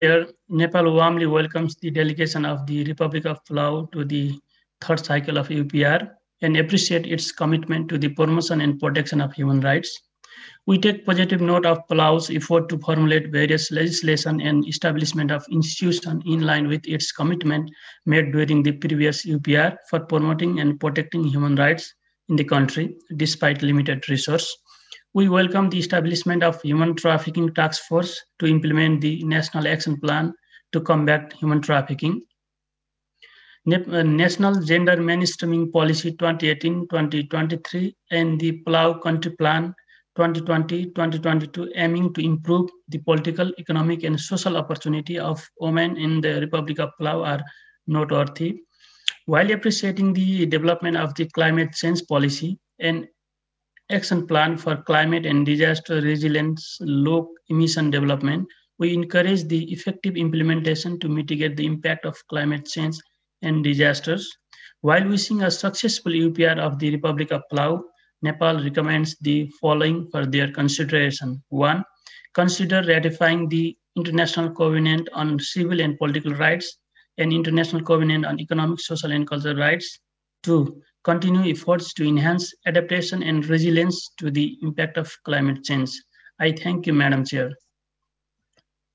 Chair, Nepal warmly welcomes the delegation of the Republic of Palau to the third cycle of UPR and appreciate its commitment to the promotion and protection of human rights. We take positive note of Palau's effort to formulate various legislation and establishment of institutions in line with its commitment made during the previous UPR for promoting and protecting human rights in the country despite limited resources. We welcome the establishment of Human Trafficking Task Force to implement the National Action Plan to combat human trafficking. National Gender Mainstreaming Policy 2018-2023 and the Palau Country Plan 2020-2022 aiming to improve the political, economic and social opportunity of women in the Republic of Palau are noteworthy. While appreciating the development of the climate change policy and action plan for climate and disaster resilience, low emission development, we encourage the effective implementation to mitigate the impact of climate change and disasters. While wishing a successful UPR of the Republic of Palau, Nepal recommends the following for their consideration. One, consider ratifying the International Covenant on Civil and Political Rights and International Covenant on Economic, Social and Cultural Rights. Two, continue efforts to enhance adaptation and resilience to the impact of climate change. I thank you, Madam Chair.